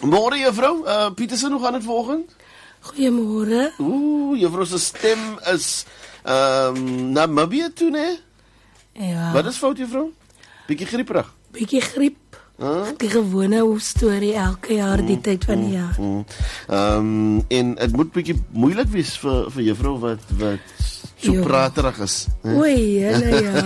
Môre juffrou, Pietersen, hoe gaan dit vanoggend? Goeiemôre. Juffrou se stem is Namibië toe, né? Ja. Wat is fout juffrou? Bietjie grieperig. Bietjie griep. Die gewone storie elke jaar die tyd van die jaar. En dit moet bietjie moeilik wees vir juffrou wat so praterig is. Oei, ja.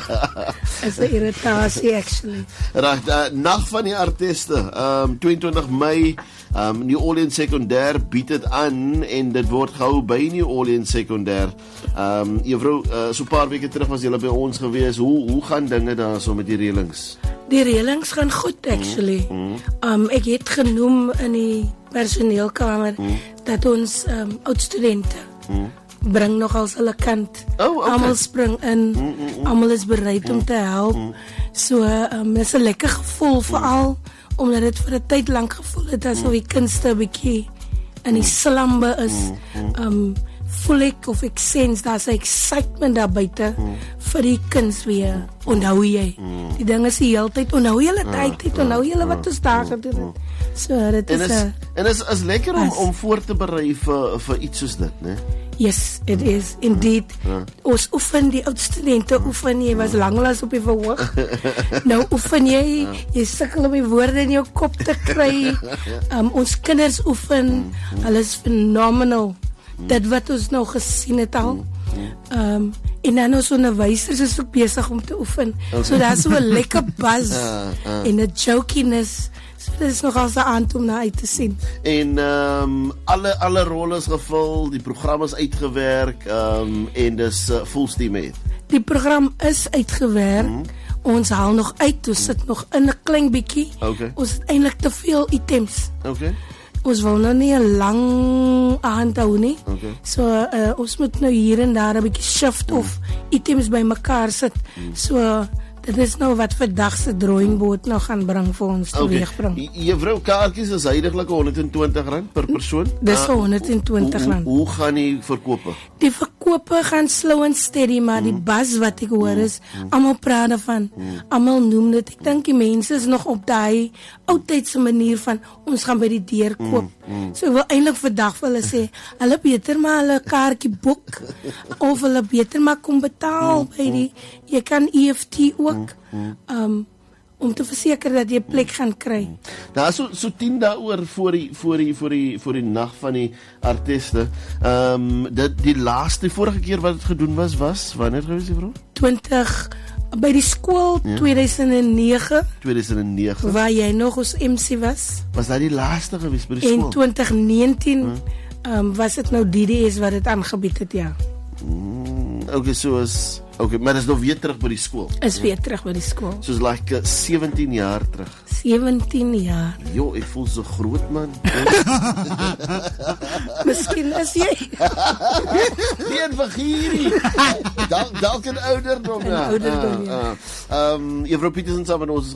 Is 'n irritasie actually. Reg, Nag van die Artiste, 22 Mei, New Orleans Sekondêr bied dit aan en dit word gehou by New Orleans Sekondêr. Juffrou, so 'n paar weke terug was julle by ons gewees. Hoe gaan dinge daar so met die reëlings? Die reëlings gaan goed actually. Ek het genoem in die personeelkamer dat ons oud studente bring nog als hulle kant. Okay. Almal spring in, almal is bereid om te help. So, is 'n lekker gevoel, veral omdat dit vir 'n tyd lank gevoel het asof die kunste 'n bietjie in die slambe is. Voel ek of ek sens daar's 'n excitement daar buite vir die kuns weer. Onthou jy? Die ding is die hele tyd, onthou julle tyd, onthou julle wat ons daar gedoen het. So, dit is en is lekker om voor te berei vir iets soos dit, né? Yes, it is indeed. Ons oefen, die oud studente oefen, jy was lanklaas op die verhoog. Nou oefen jy sukkel om die woorde in jou kop te kry. Ons kinders oefen, hulle is phenomenal. Dit wat ons nou gesien het al. En dan ons onderwysers is ook besig om te oefen. So daar's so 'n lekker buzz en 'n jokiness. So dit is nogal 'n aand om na uit te sien. En alle rolle is gevul, die program is uitgewerk en dis full steam ahead. Die program is uitgewerk. Ons haal nog uit, ons sit nog in 'n klein bietjie. Okay. Ons het eintlik te veel items. Okay. Ons wil nou nie 'n lang aand hou nie. Okay. So ons moet nou hier en daar 'n bietjie shift of items bymekaar sit. So dit is nou wat vandag se drawing board nou gaan bring vir ons teweegbring. Juffrou, kaartjies is heidaglik R120 per persoon. Dis vir R120. Hoe gaan die verkope? Die verkope gaan slow and steady, maar die buzz wat ek hoor is, almal praat daarvan, almal noem dit. Ek dink die mense is nog op daai oudtydse manier van ons gaan by die deur koop. So ek wil eintlik vandag vir hulle sê, hulle beter maar hulle kaartjie boek of hulle beter maar kom betaal by die, jy kan EFT ook, om te verseker dat jy 'n plek gaan kry. Nou so 10 dae oor voor die nag van die artiste. Die laaste vorige keer wat dit gedoen was wanneer gewees juffrou? By die skool 2009. 2009. Waar jy nog ons MC was. Was dat die laaste gewees by die skool? In 2019 was dit nou DDS wat dit aangebied het, ja. Okay, maar is nog weer terug by die skool. Is weer terug by die skool. Soos like 17 jaar terug. 17 jaar. Jo, ek voel so groot man. Miskien is jy. Nee, vergierie. Dalk 'n ouderdom. Juffrou Pietersen saam met ons